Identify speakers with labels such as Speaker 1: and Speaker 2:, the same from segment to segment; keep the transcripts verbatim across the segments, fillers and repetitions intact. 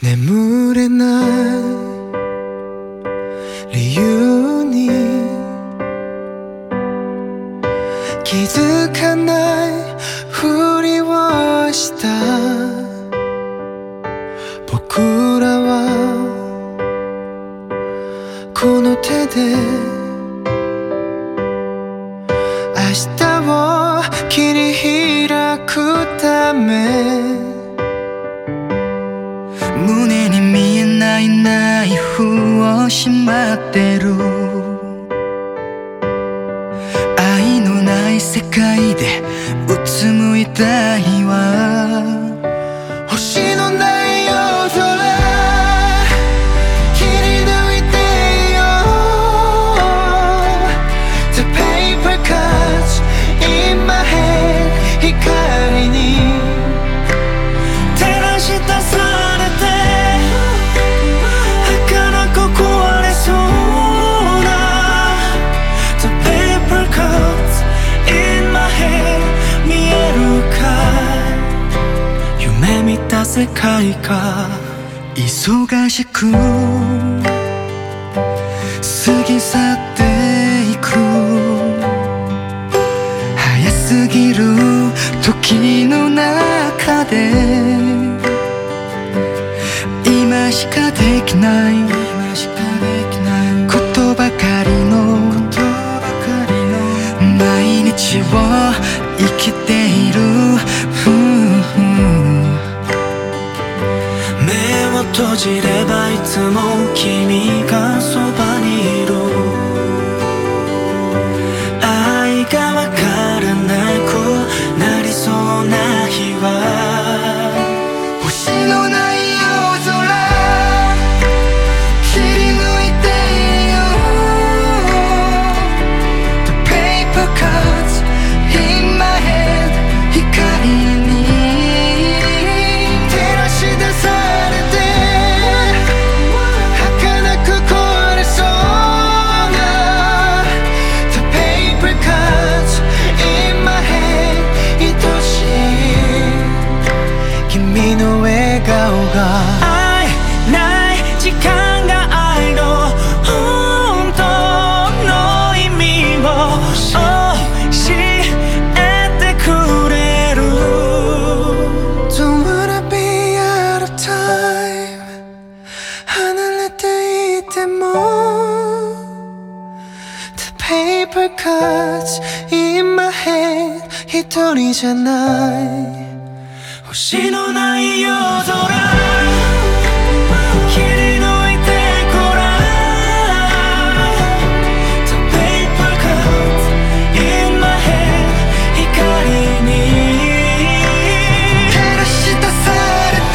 Speaker 1: 眠れない理由に気づかないふりをした僕らはこの手で明日を切り開くため
Speaker 2: 胸に見えないナイフをしまってる愛のない世界でうつむいたいわ
Speaker 1: 星のない夜空切り抜いてよ The paper cuts in my head 光に照らし出されて儚く壊れそうな The paper cuts in my head 見えるかい夢見た世界か
Speaker 2: 忙しく過ぎ去っていく早すぎる時の中で今しかできないことばかりの毎日を生きている
Speaker 1: 目を閉じればいつも君がそばにいる愛がわからなくなりそうな日は星のない夜空切り抜いてよ The paper cuts in my head 光に照らし出されて儚く壊れそうな The paper cuts in my head 愛しい君の笑顔が愛ない時間が愛の本当の意味を教えてくれる Don't wanna be out of time 離れていても The paper cuts in my head 一人じゃない星のない夜空切り抜いてごらん The paper cuts in my head 光に照らし出されて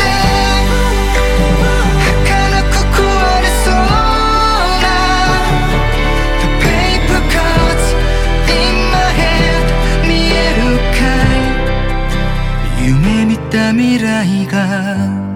Speaker 1: 儚く壊れそうな The paper cuts in my head 見えるかい夢見た未来が